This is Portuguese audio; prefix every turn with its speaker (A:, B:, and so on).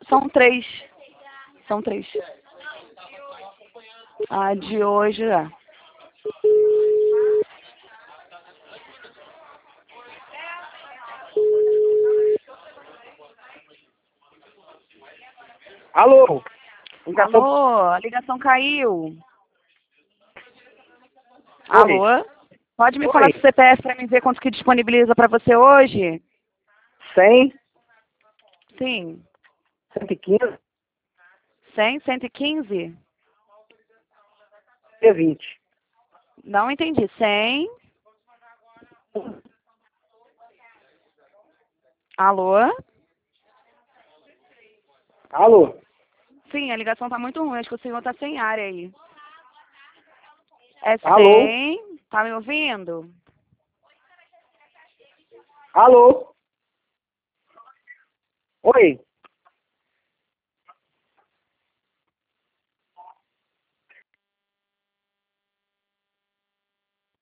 A: São três. São três. A de hoje é.
B: Alô?
A: Alô, a ligação caiu.
B: Oi.
A: Alô? Pode me
B: Oi.
A: falar do CPF para me ver quanto que disponibiliza para você hoje?
B: 100,
A: Sim.
B: 115,
A: 100, 115?
B: e 20.
A: Não entendi. 100. Alô?
B: Alô?
A: Sim, a ligação tá muito ruim. Acho que o senhor tá sem área aí. É
B: Alô?
A: 100. Tá me ouvindo?
B: Alô? Oi.